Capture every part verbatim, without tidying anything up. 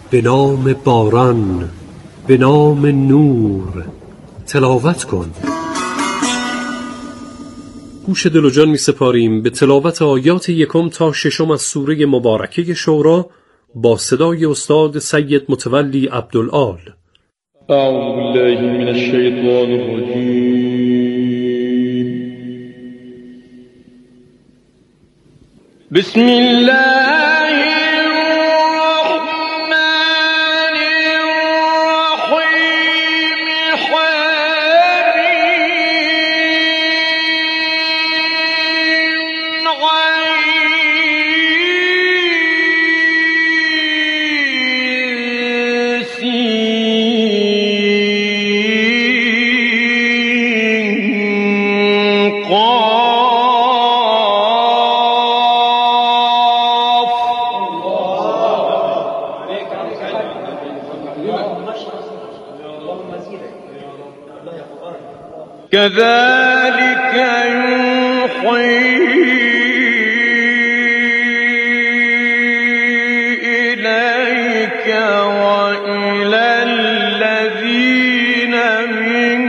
به نام باران، به نام نور تلاوت کن. گوش دل و جان می سپاریم به تلاوت آیات یکم تا ششم از سوره مبارکه شورا با صدای استاد سید متولی عبدالآل. اعوذ بالله من الشیطان الرجیم. بسم الله كذلك يوحي إليك وإلى الذين من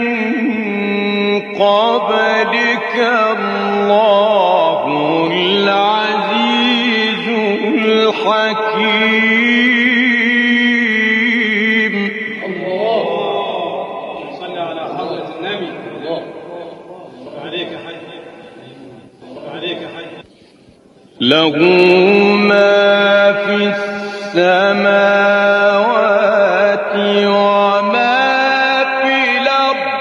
قبلك الله العزيز الحكيم. الله صل على حضرة النبي. له ما في السماوات وما في الأرض.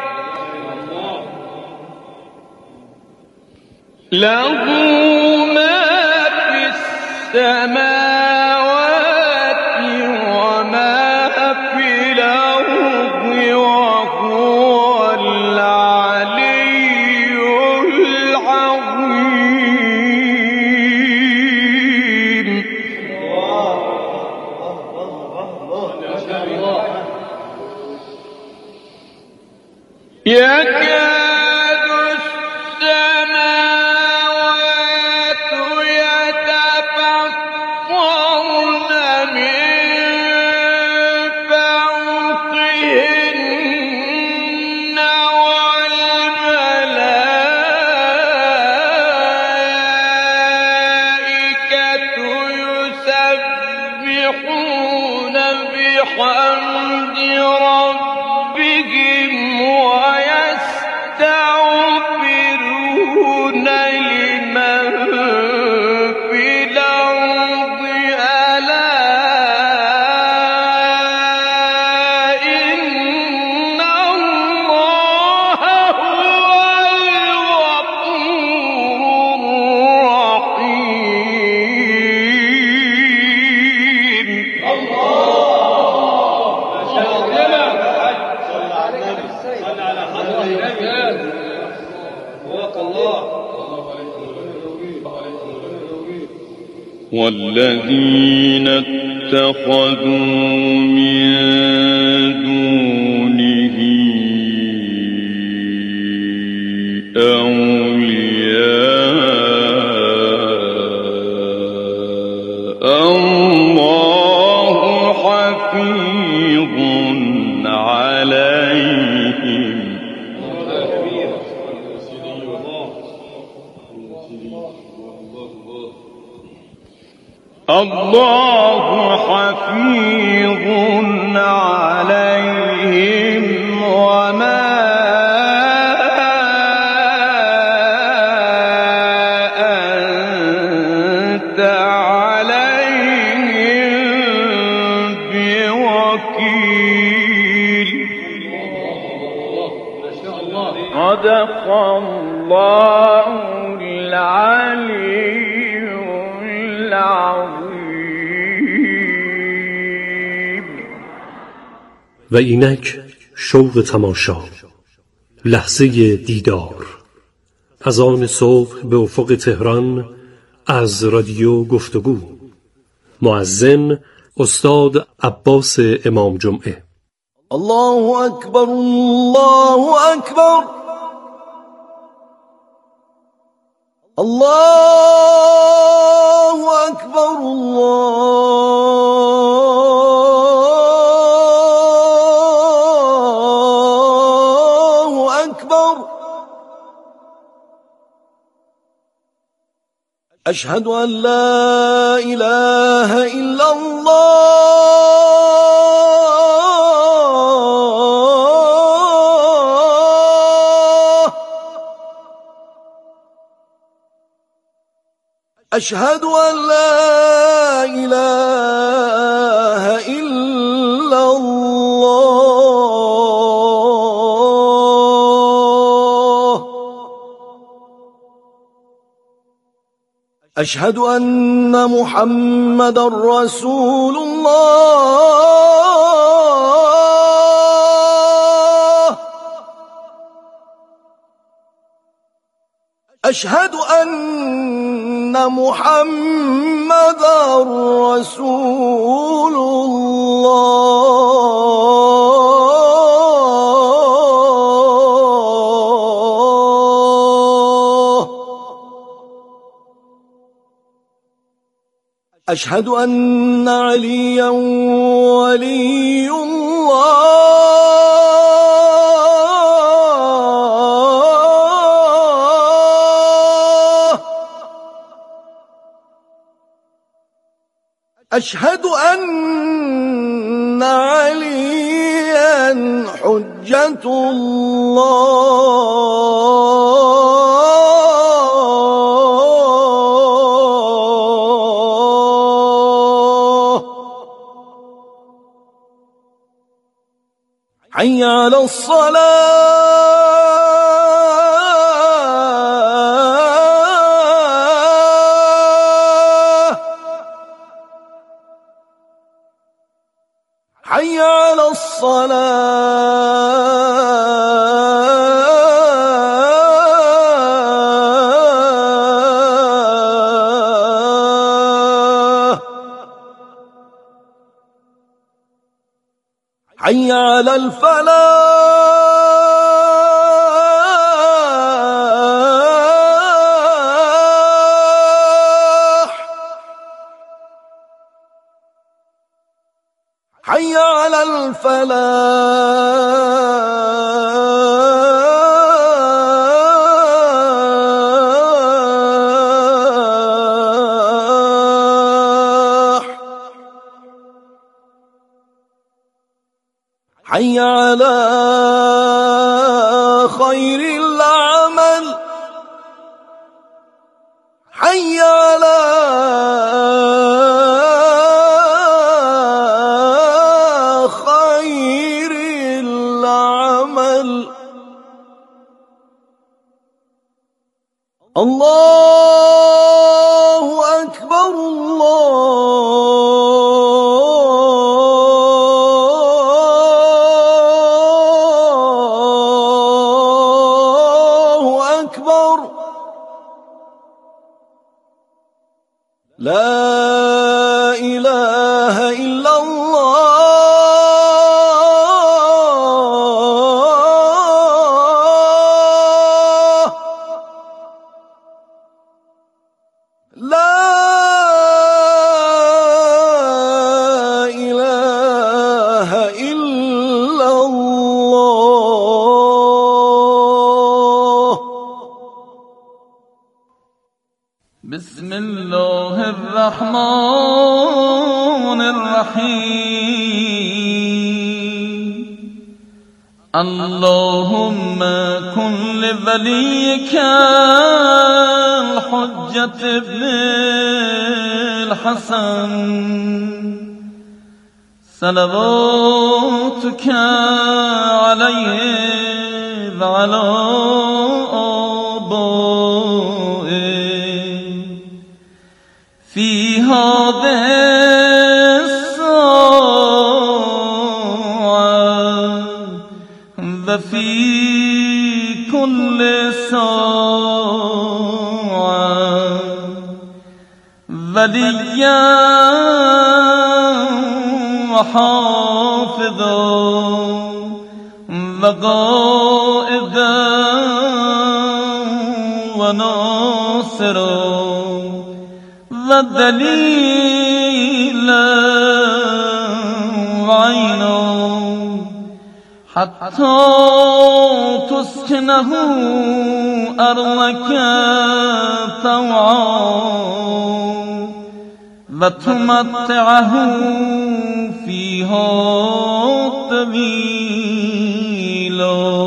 له ما في السماوات وما في الأرض وهو العلي العظيم. يكاد السماوات يتفطرن من فوقهن والملائكة يسبحون بحمد ربهم ويستغفرون لمن في الأرض ألا إن الله هو الغفور الرحيم. والذين اتخذوا من دونه أولياء الله حفيظ عليهم. الله حفيظ عليهم وما أنت عليهم بوكيل. صدق الله العلي العظيم. و اینک شوق تماشا، لحظه دیدار، از آن صبح به افق تهران از رادیو گفتگو. مؤذن استاد عباس امام جمعه. الله اکبر، الله اکبر، الله اکبر، الله أشهد أن لا إله إلا الله. أشهد أن لا إله إلا الله. أشهد أن محمدًا رسول الله. أشهد أن محمدًا رسول الله. أشهد أن عليًا ولي الله. أشهد أن عليًا حجة الله. حي على الصلاة. حي على الصلاة. حي على الفلاح. حي على الفلاح. حي على خير العمل. حي على خير العمل. الله أكبر. الله أكبر. لا إله إلا الله. لا إله إلا الله. بسم الله الرحمن الرحيم. اللهم كن لوليك الحجة ابن الحسن صلواتك عليه وعلى آبائه في هذه الساعة وفي كل ساعة وليا وحافظا وقائدا وناصرا ودليلا وعينا حتى تسكنه أرضك طوعا وتمتعه فيها طويلا.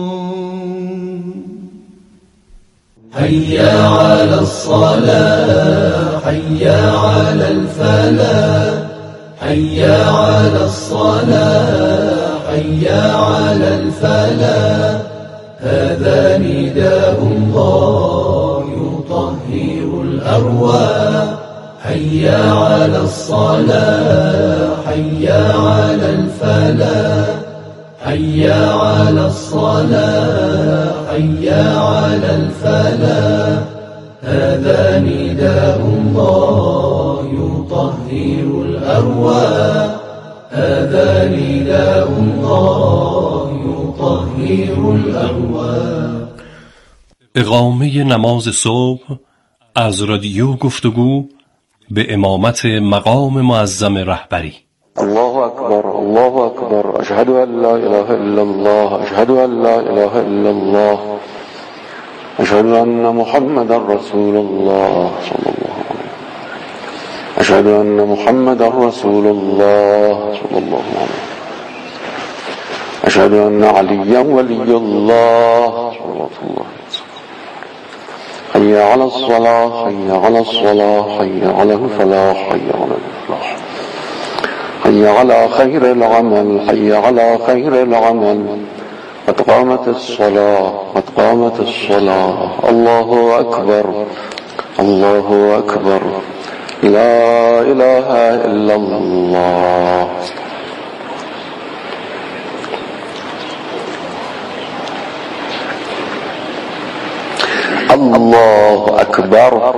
حي على الصلاة حي على الفلاح حي على الصلاة حي على الفلاح. هذا نداء الله يطهر الأرواح. حي على الصلاة حي على الفلاح حي على الصلاة حي على الفلاح. هذا نداء الله يطهر الأرواح. هذا نداء الله يطهر الأرواح. اقامه نماز صبح از رادیو گفتگو به امامت مقام معظم رهبری. الله أكبر الله أكبر أشهد أن لا إله إلا الله أشهد أن لا إله إلا الله أشهد أن محمد رسول الله صلى الله عليه وسلم أشهد أن محمد رسول الله صلى الله عليه وسلم أشهد أن عليا ولي الله صلى الله عليه وسلم. حي على الصلاة حي على الصلاة حي على الفلاح حي على الفلاح. حي على خير العمل حي على خير العمل. قد قامت الصلاة قد قامت الصلاة. الله أكبر الله أكبر لا إله إلا الله. الله أكبر.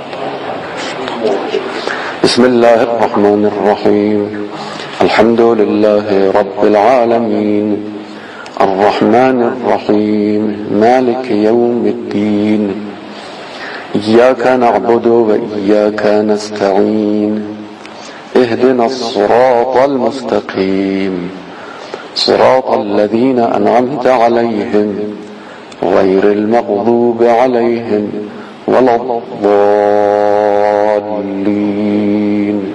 بسم الله الرحمن الرحيم. الحمد لله رب العالمين الرحمن الرحيم مالك يوم الدين. إياك نعبد وإياك نستعين. اهدنا الصراط المستقيم صراط الذين أنعمت عليهم غير المغضوب عليهم ولا الضالين.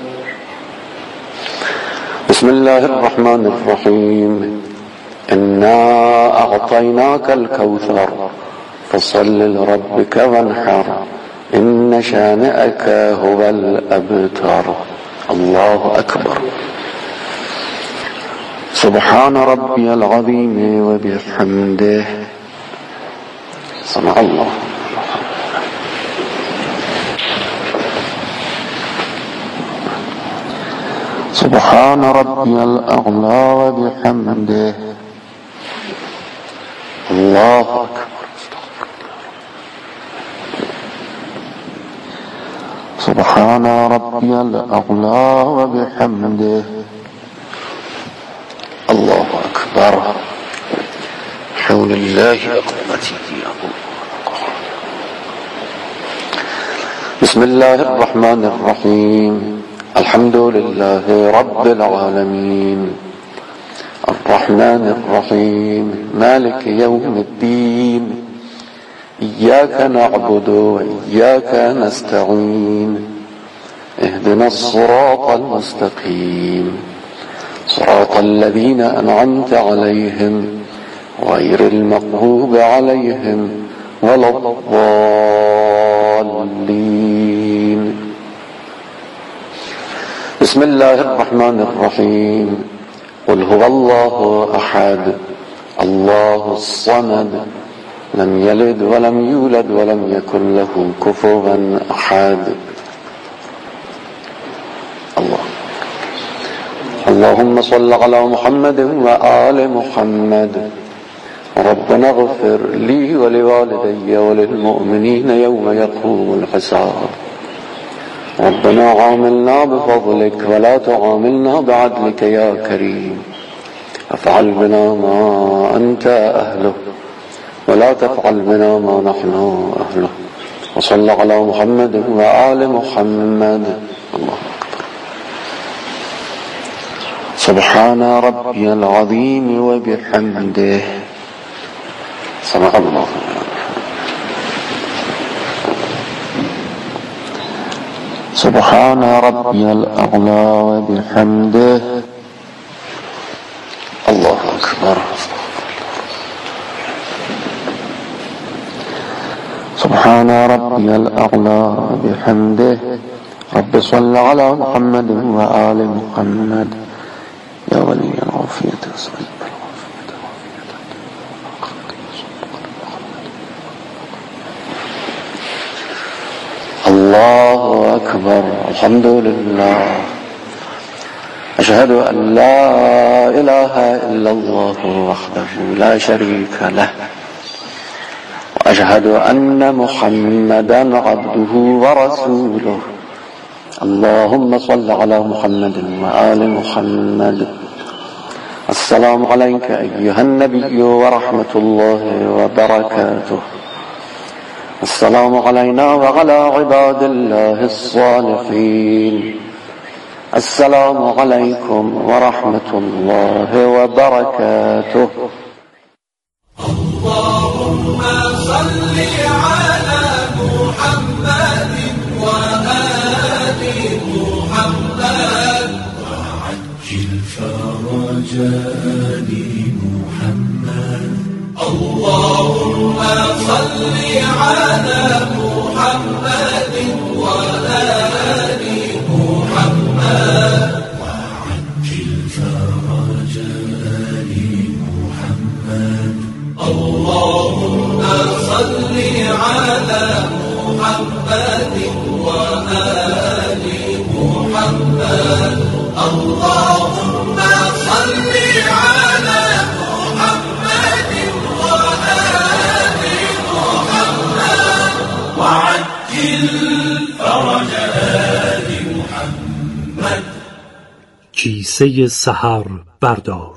بسم الله الرحمن الرحيم. إنا أعطيناك الكوثر فصل لربك وانحر إن شانئك هو الأبتر. الله أكبر. سبحان ربي العظيم وبحمده. سمع الله. سبحان ربي الأعلى وبحمده. الله أكبر. سبحان ربي الأعلى وبحمده. الله أكبر. حول الله أقومتي. بسم الله الرحمن الرحيم. الحمد لله رب العالمين الرحمن الرحيم مالك يوم الدين. إياك نعبد وإياك نستعين. اهدنا الصراط المستقيم صراط الذين أنعمت عليهم غير المغضوب عليهم ولا الضالين. بسم الله الرحمن الرحيم. قل هو الله أحد الله الصمد لم يلد ولم يولد ولم يكن له كفوا أحد. الله. اللهم صل على محمد وآل محمد. ربنا اغفر لي ولوالدي وللمؤمنين يوم يقوم الحساب. ربنا عاملنا بفضلك ولا تعاملنا بعدلك يا كريم. افعل بنا ما أنت أهله ولا تفعل بنا ما نحن أهله. وصل على محمد وآل محمد. الله أكبر. سبحان ربي العظيم وبحمده سمع الله. سبحان ربي الأعلى وبحمده الله أكبر. سبحان ربي الأعلى وبحمده. رب صل على محمد وآل محمد يا ولي العافية صل. الله أكبر. الحمد لله. أشهد أن لا إله إلا الله وحده لا شريك له وأشهد أن محمدا عبده ورسوله. اللهم صل على محمد وآل محمد. السلام عليك أيها النبي ورحمة الله وبركاته. السلام علينا وعلى عباد الله الصالحين. السلام عليكم ورحمة الله وبركاته. اللهم صل على محمد وآل محمد وعجل فرج آل محمد. اللهم صل على محمد وآل محمد وعجل فرج آل محمد. اللهم صل على محمد وآل محمد. اللهم صل على محمد وآل محمد وعجل فرج آل محمد. کیسه سحر بردار.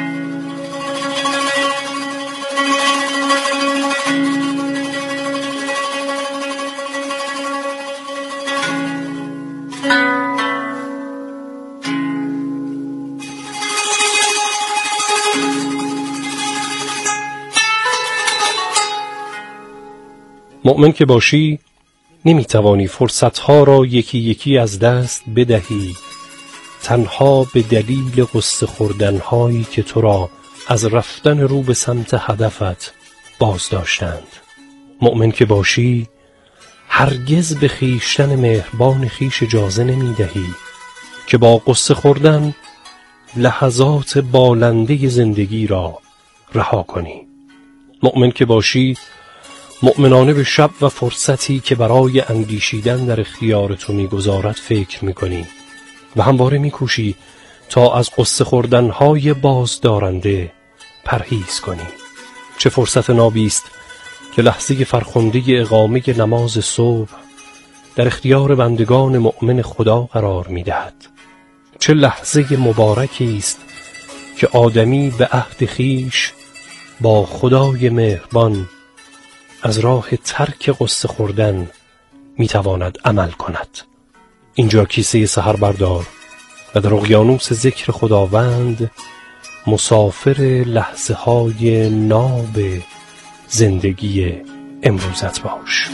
مؤمن که باشی نمیتوانی فرصتها را یکی یکی از دست بدهی، تنها به دلیل غصه خوردنهایی که تو را از رفتن رو به سمت هدفت باز داشتند. مؤمن که باشی هرگز به خیشتن مهربان خیش اجازه نمیدهی که با غصه خوردن لحظات بالنده زندگی را رها کنی. مؤمن که باشی مؤمنانه به شب و فرصتی که برای اندیشیدن در اختیار تو میگذارد فکر میکنی و همواره میکوشی تا از قصه خوردنهای بازدارنده پرهیز کنی. چه فرصت نابی است که لحظه فرخنده اقامه نماز صبح در اختیار بندگان مؤمن خدا قرار میدهد. چه لحظه مبارکی است که آدمی به عهد خیش با خدای مهربان از راه ترک قصه خوردن میتواند عمل کند. اینجا کیسه سحر بردار و در اقیانوس ذکر خداوند مسافر لحظه های ناب زندگی امروزت باش.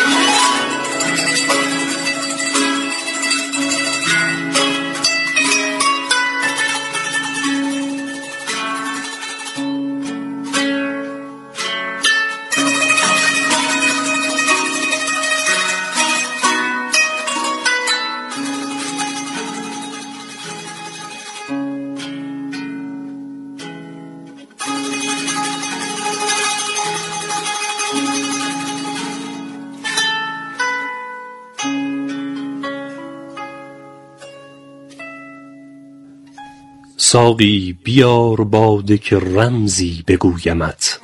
ساقی بیار باده که رمزی بگویمت.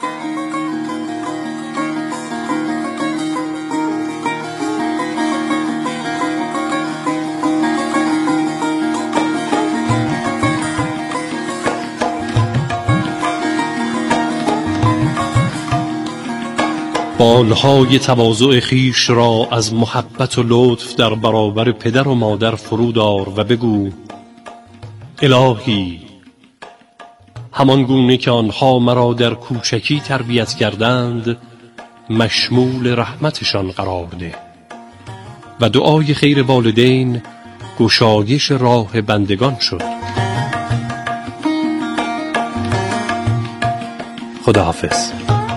بالهای تواضع خیش را از محبت و لطف در برابر پدر و مادر فرود آر و بگو: الهی همان گونه که آنها مرا در کوچکی تربیت کردند مشمول رحمتشان قرار ده و دعای خیر والدین گشایش راه بندگان شد. خداحافظ.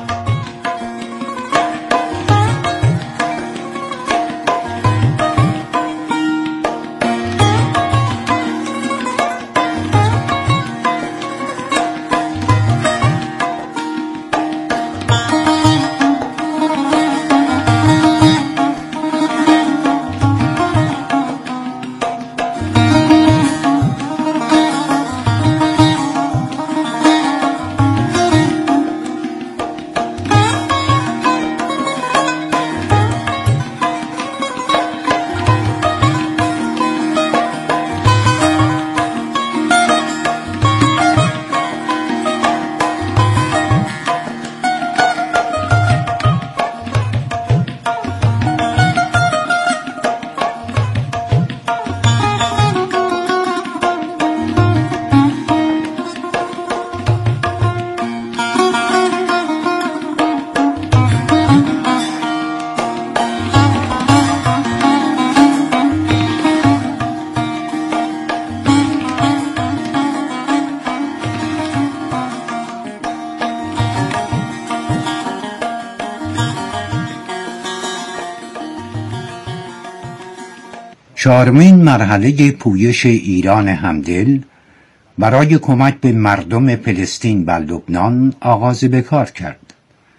چهارمین مرحله پویش ایران همدل برای کمک به مردم فلسطین و لبنان آغاز به کار کرد.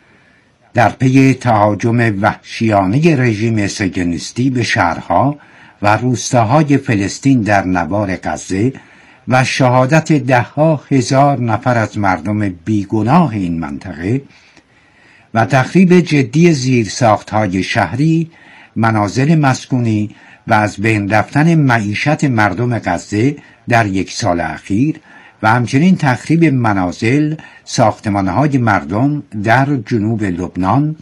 در پی تهاجم وحشیانه رژیم صهیونیستی به شهرها و روستاهای فلسطین در نوار غزه و شهادت دهها هزار نفر از مردم بیگناه این منطقه و تخریب جدی زیرساختهای شهری، منازل مسکونی و از بین رفتن معیشت مردم غزه در یک سال اخیر و همچنین تخریب منازل، ساختمانهای مردم در جنوب لبنان،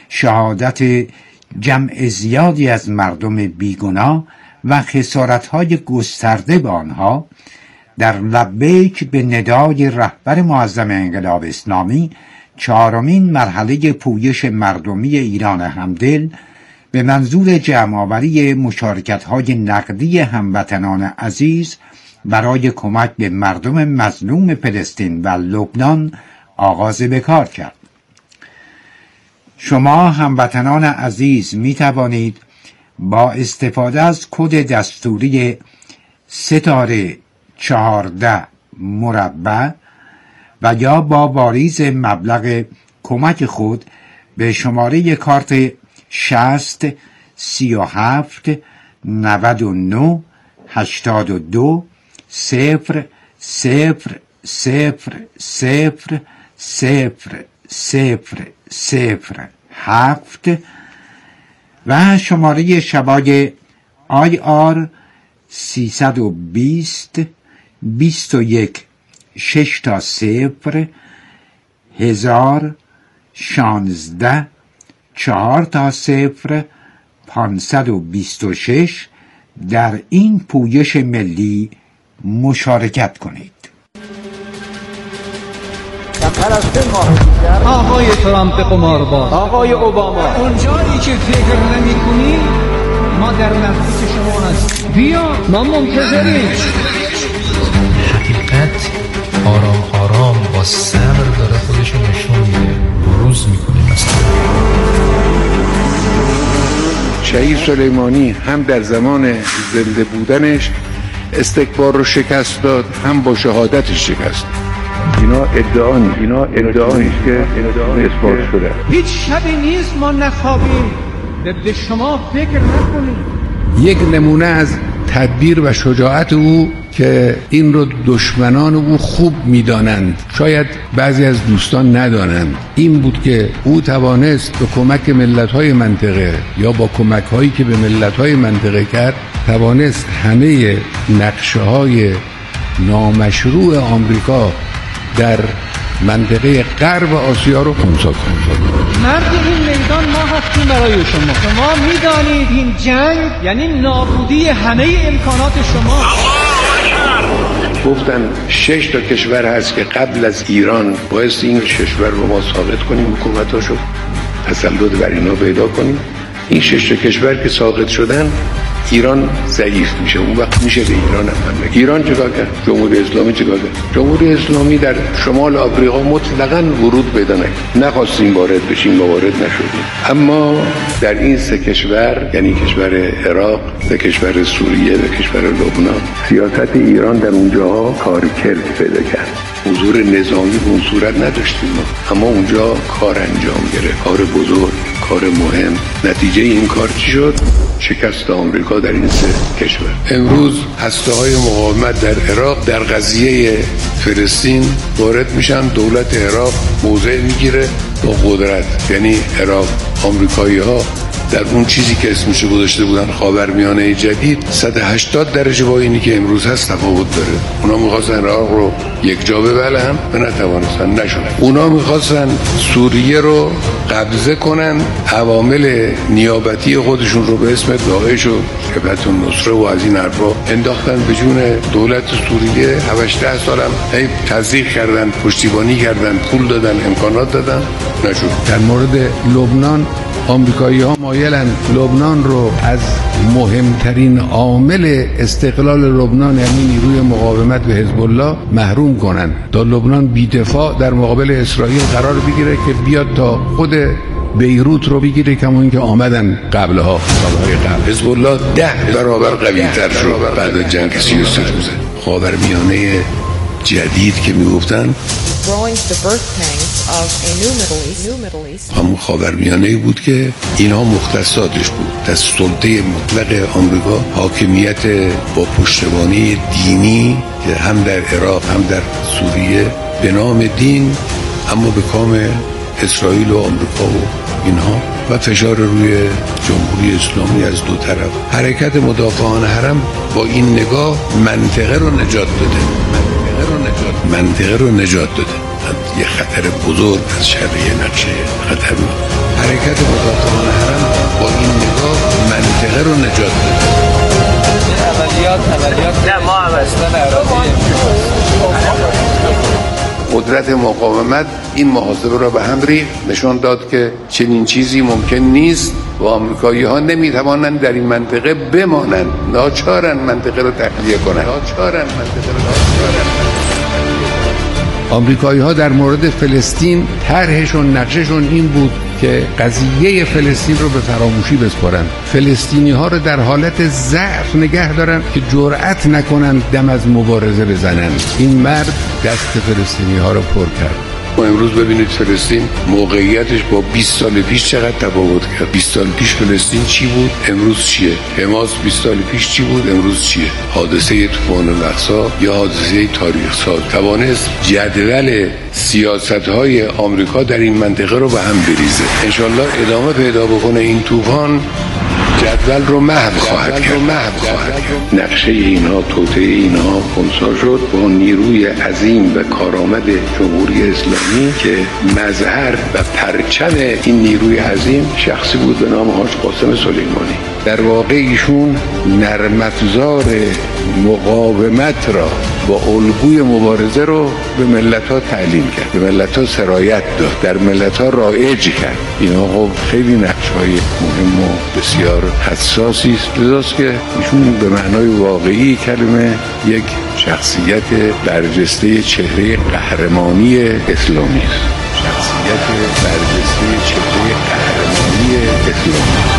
شهادت جمع زیادی از مردم بیگناه و خسارتهای گسترده به آنها، در لبیک به ندای رهبر معظم انقلاب اسلامی چهارمین مرحله پویش مردمی ایران همدل به منظور جمع‌آوری مشارکت‌های نقدی هموطنان عزیز برای کمک به مردم مظلوم فلسطین و لبنان آغاز به کار کرد. شما هموطنان عزیز می توانید با استفاده از کد دستوری ستاره چهارده مربع و یا با واریز مبلغ کمک خود به شماره کارت شصت سی و هفت نود و نه هشتاد و دو صفر صفر صفر صفر صفر صفر صفر هفت و شماره شبای آی آر سیصد و بیست بیست و یک شش تا صفر هزار شانزده چهار تا صفر پانصد و بیست و شش در این پویش ملی مشارکت کنید. آقای ترامپ قمارباز، آقای اوباما، اونجایی که فکر نمی کنی ما در نزدیک شما هستیم. بیا، ما منتظریم. حقیقت آرام آرام با صبر داره خودشو نشون میده، بروز میکنه. مثلا شهید سلیمانی هم در زمان زنده بودنش استکبار رو شکست داد، هم با شهادتش شکست. اینا ادعا نیست، اینا ادعا نیست که اثبات شده. هیچ شبی نیست ما نخوابیم، به شما فکر نکنیم. یک نمونه از تدبیر و شجاعت او که این رو دشمنان او خوب میدانند، شاید بعضی از دوستان ندانند، این بود که او توانست به کمک ملت‌های منطقه یا با کمک‌هایی که به ملت‌های منطقه کرد، توانست همه نقشه‌های نامشروع آمریکا در منطقه غرب آسیا رو خنثی کنند. مرد این میدان ما هستیم برای شما. شما میدانید این جنگ یعنی نابودی همه امکانات شما. گفتن شش تا کشور هست که قبل از ایران باعث این کشور رو ما ساقط کنیم، حکومتاشو تسلط بر اینا پیدا کنیم. این شش تا کشور که ساقط شدن ایران ضعیف میشه، اون وقت میشه به ایران هم حمله. ایران چیکار کرد؟ جمهوری اسلامی چیکار کرد؟ جمهوری اسلامی در شمال آفریقا مطلقاً ورود پیدا نکرد. نخواستیم وارد بشیم و وارد نشدیم. اما در این سه کشور، یعنی کشور عراق، و کشور سوریه و کشور لبنان، سیاست ایران در اونجاها کارکرد پیدا کرد. حضور نظامی به اون صورت نداشتیم ما، اما اونجا کار انجام گرفت، کار بزرگ، کار مهم. نتیجه این کار چی شد؟ شکست آمریکا در این سه کشور. امروز هسته‌های مقاومت در عراق در قضیه فلسطین وارد میشن، دولت عراق موضع میگیره با قدرت. یعنی عراق، آمریکایی‌ها در اون چیزی که اسمش گذاشته بودن خاورمیانه جدید صد و هشتاد درجه با اینی که امروز هست تفاوت داره. اونا می‌خواستن عراق رو یک جا ببلن و نتوانستن، نشد. اونا می‌خواستن سوریه رو قبضه کنن، عوامل نیابتی خودشون رو به اسم داعش و جبهت النصره و از این حرفا انداختن به جون دولت سوریه. هشت ده سال هم هی تزریق کردن، پشتیبانی کردن، پول دادن، امکانات دادن، نشد. در مورد لبنان آمریکایی‌ها مایلن لبنان رو از مهمترین عامل استقلال لبنان، یعنی نیروی مقاومت به حزب الله، محروم کنن تا لبنان بی‌دفاع در مقابل اسرائیل قرار بگیره که بیاد تا خود بیروت رو بگیره، کما اینکه آمدن قبلها سالهای قبل. حزب الله ده برابر قوی‌تر شد بعد از جنگ سی و سه روزه. خاورمیانه جدید که میگفتن همون خاورمیانه‌ای بود که اینها مختصاتش بود. در سلطه مطلق آمریکا حاکمیت با پشتیبانی دینی که هم در عراق هم در سوریه به نام دین، اما به کام اسرائیل و آمریکا و اینها، و فشار روی جمهوری اسلامی از دو طرف. حرکت مدافعان حرم با این نگاه منطقه رو نجات داده، منطقه رو نجات منطقه رو نجات داده. یه خطر بزرگ از شر یه نقشه خطر. حرکت مدافعان حرم با این نگاه منطقه رو نجات داده. عملیات عملیات نه ما قدرت مقاومت این محاسبه را به هم ریخت، نشان داد که چنین چیزی ممکن نیست و آمریکایی‌ها نمی‌توانند در این منطقه بمانند، ناچارن منطقه را تخلیه کنند. ناچارن منطقه را ناچارن. آمریکایی‌ها در مورد فلسطین طرحشون، نقششون این بود که قضیه فلسطین رو به فراموشی بسپارن، فلسطینی‌ها رو در حالت ضعف نگه دارن که جرأت نکنن دم از مبارزه بزنن. این مرد دست فلسطینی‌ها رو پر کرد. ما امروز ببینید فلسطین موقعیتش با بیست سال پیش چقدر تفاوت کرد. بیست سال پیش فلسطین چی بود؟ امروز چیه؟ حماس بیست سال پیش چی بود؟ امروز چیه؟ حادثه طوفان الاقصی یا حادثه تاریخ ساز توانست جدول سیاست‌های آمریکا در این منطقه رو به هم بریزه. انشالله ادامه پیدا بکنه این طوفان، جدول رو محو خواهد کرد. نقشه اینها، توطئه اینها خنثی شد با نیروی عظیم و کارآمد جمهوری اسلامی که مظهر و پرچم این نیروی عظیم شخصی بود به نام حاج قاسم سلیمانی. در واقع ایشون نرم افزار مقاومت را با الگوی مبارزه رو به ملت‌ها تعلیم کرد، به ملت‌ها سرایت داد، در ملت‌ها رایج کرد. اینا خب خیلی نقش‌های مهم و بسیار حساسی است، لذاست که ایشون به معنای واقعی کلمه یک شخصیت برجسته چهره قهرمانی اسلامی است. شخصیت برجسته چهره قهرمانی اسلامی.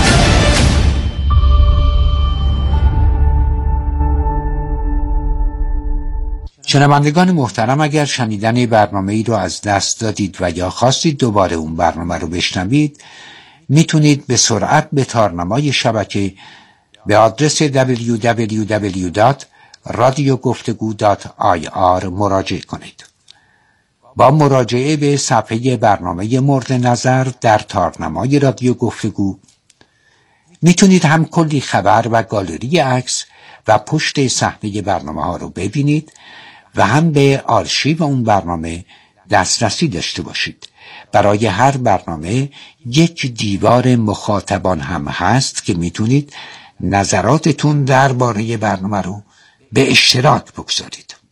شنوندگان محترم، اگر شنیدن برنامه ای رو از دست دادید و یا خواستید دوباره اون برنامه رو بشنوید، میتونید به سرعت به تارنمای شبکه به آدرس دبلیو دبلیو دبلیو دات رادیو گفتگو دات آی آر مراجعه کنید. با مراجعه به صفحه برنامه مورد نظر در تارنمای رادیو گفتگو میتونید هم کلی خبر و گالری عکس و پشت صحنه برنامه ها رو ببینید و هم به آرشیو اون برنامه دسترسی داشته باشید. برای هر برنامه یک دیوار مخاطبان هم هست که میتونید نظراتتون درباره برنامه رو به اشتراک بگذارید.